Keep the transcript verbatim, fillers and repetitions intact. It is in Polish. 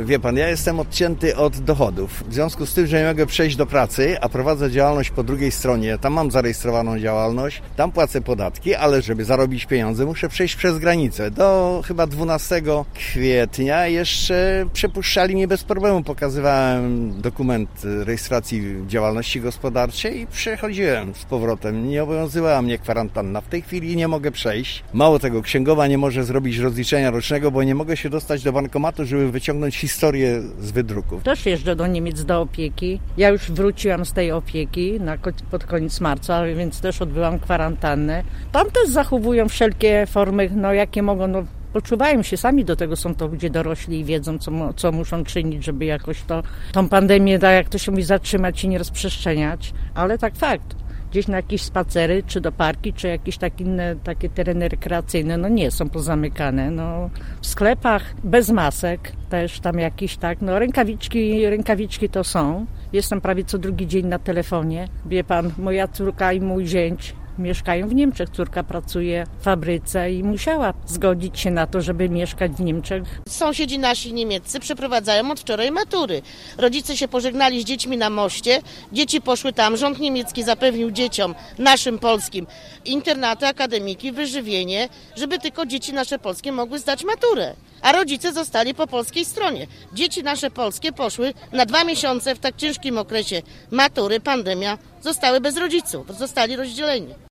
Wie pan, ja jestem odcięty od dochodów. W związku z tym, że nie mogę przejść do pracy, a prowadzę działalność po drugiej stronie, tam mam zarejestrowaną działalność, tam płacę podatki, ale żeby zarobić pieniądze, muszę przejść przez granicę. Do chyba dwunastego kwietnia jeszcze przepuszczali mnie bez problemu. Pokazywałem dokument rejestracji działalności gospodarczej i przechodziłem z powrotem. Nie obowiązywała mnie kwarantanna. W tej chwili nie mogę przejść. Mało tego, księgowa nie może zrobić rozliczenia rocznego, bo nie mogę się dostać do bankomatu, żeby wyciągnąć historię z wydruków. Też jeżdżę do Niemiec do opieki. Ja już wróciłam z tej opieki na, pod koniec marca, więc też odbyłam kwarantannę. Tam też zachowują wszelkie formy, no jakie mogą, no poczuwają się sami, do tego są to ludzie dorośli i wiedzą, co, co muszą czynić, żeby jakoś to, tą pandemię, tak jak to się mówi, zatrzymać i nie rozprzestrzeniać. Ale tak fakt. Gdzieś na jakieś spacery, czy do parki, czy jakieś takie inne takie tereny rekreacyjne, no nie, są pozamykane. No, w sklepach bez masek też tam jakieś tak, no rękawiczki, rękawiczki to są. Jestem prawie co drugi dzień na telefonie. Wie pan, moja córka i mój zięć mieszkają w Niemczech. Córka pracuje w fabryce i musiała zgodzić się na to, żeby mieszkać w Niemczech. Sąsiedzi nasi niemieccy przeprowadzają od wczoraj matury. Rodzice się pożegnali z dziećmi na moście, dzieci poszły tam. Rząd niemiecki zapewnił dzieciom, naszym polskim, internaty, akademiki, wyżywienie, żeby tylko dzieci nasze polskie mogły zdać maturę. A rodzice zostali po polskiej stronie. Dzieci nasze polskie poszły na dwa miesiące w tak ciężkim okresie matury, pandemia, zostały bez rodziców, zostali rozdzieleni.